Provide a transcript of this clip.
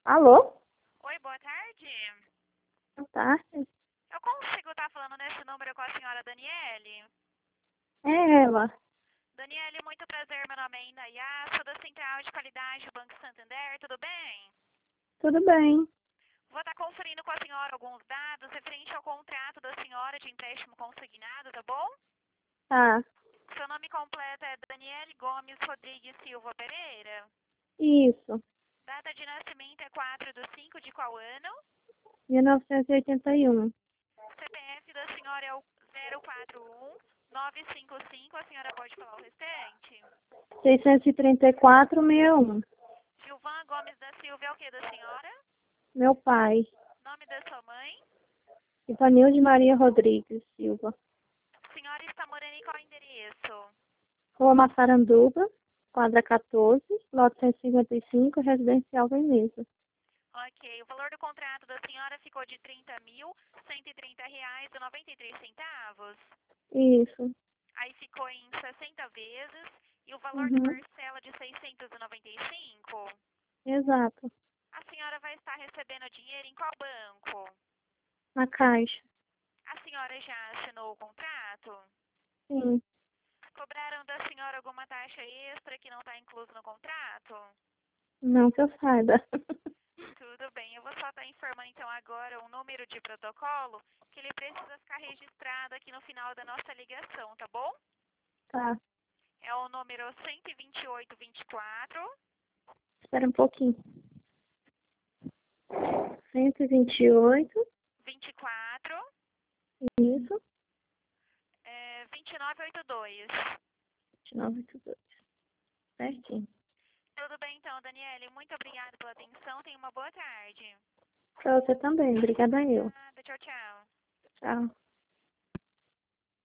Alô? Oi, boa tarde. Boa tarde. Eu consigo estar falando nesse número com a senhora Daniele? É ela. Daniele, muito prazer, meu nome é Inayá, sou da Central de Qualidade do Banco Santander, tudo bem? Tudo bem? Vou estar conferindo com a senhora alguns dados referente ao contrato da senhora de empréstimo consignado, tá bom? Tá. Seu nome completo é Daniele Gomes Rodrigues Silva Pereira. Isso. Data de nascimento é 4/5 de qual ano? 1981. CPF da senhora é o 041955, a senhora pode falar o restante? 634-61. Gilvan Gomes da Silva é o que da senhora? Meu pai. Nome da sua mãe? Ivanilde Maria Rodrigues Silva. A senhora está morando em qual endereço? Rua Massaranduba, quadra 14, lote 155, Residencial Veneza. Ok, o valor do contrato da senhora ficou de R$ 30.130,93. Isso. Aí ficou em 60 vezes e o valor da Uhum. parcela de 695. Exato. A senhora vai estar recebendo dinheiro em qual banco? Na caixa. A senhora já assinou o contrato? Sim. Cobraram da senhora alguma taxa extra que não está incluso no contrato? Não que eu saiba. Tudo bem, eu vou só estar informando então agora um número de protocolo que ele precisa ficar registrado aqui no final da nossa ligação, tá bom? Tá. É o número 12824 Espera um pouquinho. 128. 24 Isso. 2982. 2982. Certinho. Tudo bem então, Daniele, muito obrigada pela atenção, tenha uma boa tarde. Pra você também. Obrigada eu. Nada, tchau, tchau. Tchau.